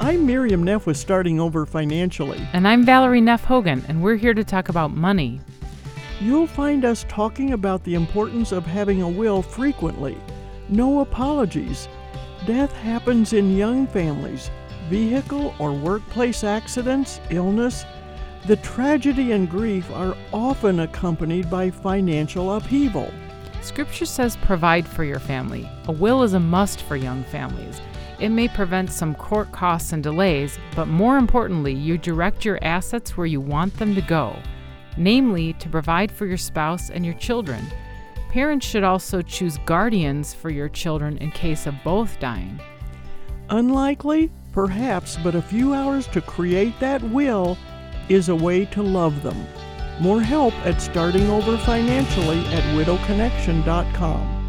I'm Miriam Neff with Starting Over Financially. And I'm Valerie Neff Hogan, and we're here to talk about money. You'll find us talking about the importance of having a will frequently. No apologies. Death happens in young families. Vehicle or workplace accidents, illness. The tragedy and grief are often accompanied by financial upheaval. Scripture says provide for your family. A will is a must for young families. It may prevent some court costs and delays, but more importantly, you direct your assets where you want them to go, namely to provide for your spouse and your children. Parents should also choose guardians for your children in case of both dying. Unlikely? Perhaps, but a few hours to create that will is a way to love them. More help at Starting Over Financially at widowconnection.com.